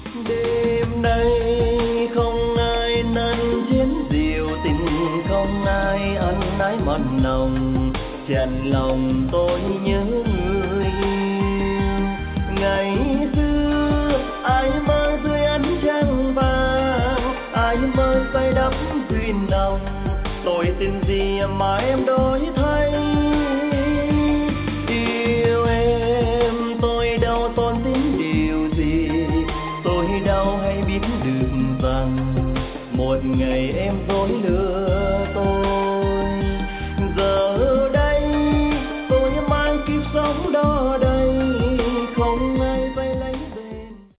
Đêm nay không ai năn chiến diệu, tình không ai ân ái mặn nồng, chạnh lòng tôi nhớ người yêu. Ngày xưa ai mơ dưới ánh trăng vàng, ai mơ say đắm thuyền nồng, tôi tin gì mà em đổi thay. Yêu em tôi đâu tôn tính điều gì, tôi đâu hay biết được rằng một ngày em dối lừa